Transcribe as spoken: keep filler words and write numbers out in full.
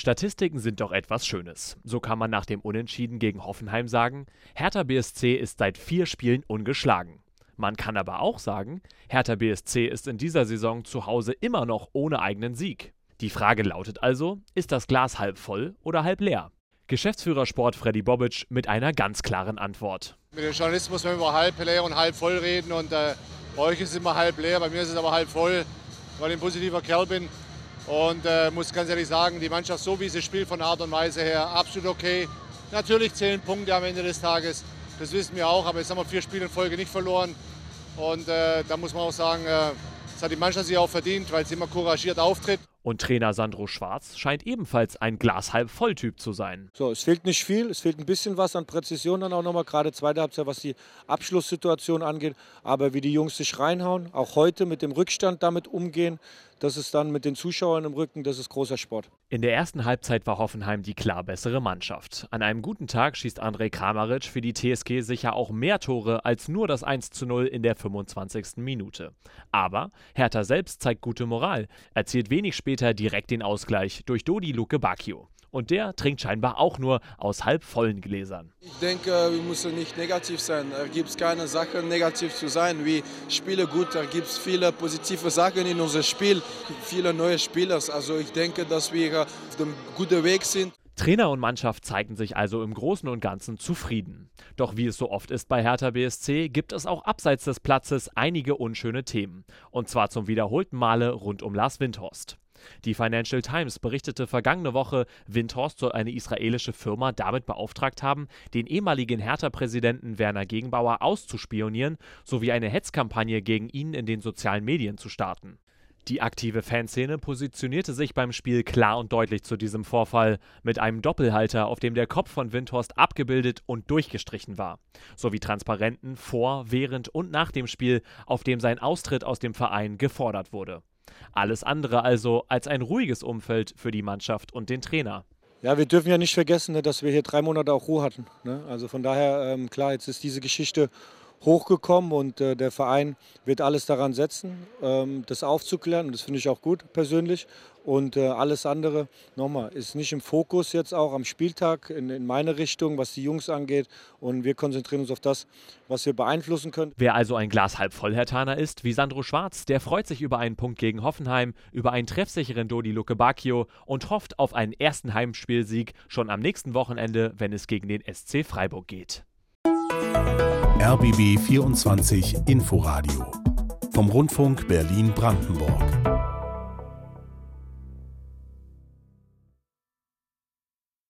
Statistiken sind doch etwas Schönes. So kann man nach dem Unentschieden gegen Hoffenheim sagen, Hertha B S C ist seit vier Spielen ungeschlagen. Man kann aber auch sagen, Hertha B S C ist in dieser Saison zu Hause immer noch ohne eigenen Sieg. Die Frage lautet also, ist das Glas halb voll oder halb leer? Geschäftsführer Sport Freddy Bobic mit einer ganz klaren Antwort. Mit dem Journalismus müssen wir über halb leer und halb voll reden und äh, bei euch ist es immer halb leer, bei mir ist es aber halb voll, weil ich ein positiver Kerl bin und äh, muss ganz ehrlich sagen, die Mannschaft so wie sie spielt von der Art und Weise her absolut okay. Natürlich zählen Punkte am Ende des Tages, das wissen wir auch, aber jetzt haben wir vier Spiele in Folge nicht verloren und äh, da muss man auch sagen, äh, das hat die Mannschaft sich auch verdient, weil sie immer couragiert auftritt. Und Trainer Sandro Schwarz scheint ebenfalls ein Glas-halb-voll-Typ zu sein. So, es fehlt nicht viel, es fehlt ein bisschen was an Präzision dann auch nochmal, gerade zweite Halbzeit, was die Abschlusssituation angeht. Aber wie die Jungs sich reinhauen, auch heute mit dem Rückstand damit umgehen, das ist dann mit den Zuschauern im Rücken, das ist großer Sport. In der ersten Halbzeit war Hoffenheim die klar bessere Mannschaft. An einem guten Tag schießt Andrej Kramaric für die T S G sicher auch mehr Tore als nur das eins zu null in der fünfundzwanzigsten Minute. Aber Hertha selbst zeigt gute Moral, erzielt wenig später direkt den Ausgleich durch Dodi Luke Bacchio. Und der trinkt scheinbar auch nur aus halb vollen Gläsern. Ich denke, wir müssen nicht negativ sein. Es gibt keine Sache, negativ zu sein. Wir spielen gut, da gibt es viele positive Sachen in unserem Spiel, viele neue Spieler. Also ich denke, dass wir auf dem guten Weg sind. Trainer und Mannschaft zeigten sich also im Großen und Ganzen zufrieden. Doch wie es so oft ist bei Hertha B S C, gibt es auch abseits des Platzes einige unschöne Themen. Und zwar zum wiederholten Male rund um Lars Windhorst. Die Financial Times berichtete vergangene Woche, Windhorst soll eine israelische Firma damit beauftragt haben, den ehemaligen Hertha-Präsidenten Werner Gegenbauer auszuspionieren, sowie eine Hetzkampagne gegen ihn in den sozialen Medien zu starten. Die aktive Fanszene positionierte sich beim Spiel klar und deutlich zu diesem Vorfall, mit einem Doppelhalter, auf dem der Kopf von Windhorst abgebildet und durchgestrichen war, sowie Transparenten vor, während und nach dem Spiel, auf dem sein Austritt aus dem Verein gefordert wurde. Alles andere also als ein ruhiges Umfeld für die Mannschaft und den Trainer. Ja, wir dürfen ja nicht vergessen, dass wir hier drei Monate auch Ruhe hatten. Also von daher, ähm, klar, jetzt ist diese Geschichte hochgekommen und äh, der Verein wird alles daran setzen, ähm, das aufzuklären. Und das finde ich auch gut persönlich. Und äh, alles andere, nochmal, ist nicht im Fokus jetzt auch am Spieltag in, in meine Richtung, was die Jungs angeht. Und wir konzentrieren uns auf das, was wir beeinflussen können. Wer also ein Glas halb voll Herthaner ist, wie Sandro Schwarz, der freut sich über einen Punkt gegen Hoffenheim, über einen treffsicheren Dodi Luke Bacchio und hofft auf einen ersten Heimspielsieg schon am nächsten Wochenende, wenn es gegen den S C Freiburg geht. R B B vierundzwanzig Inforadio vom Rundfunk Berlin-Brandenburg.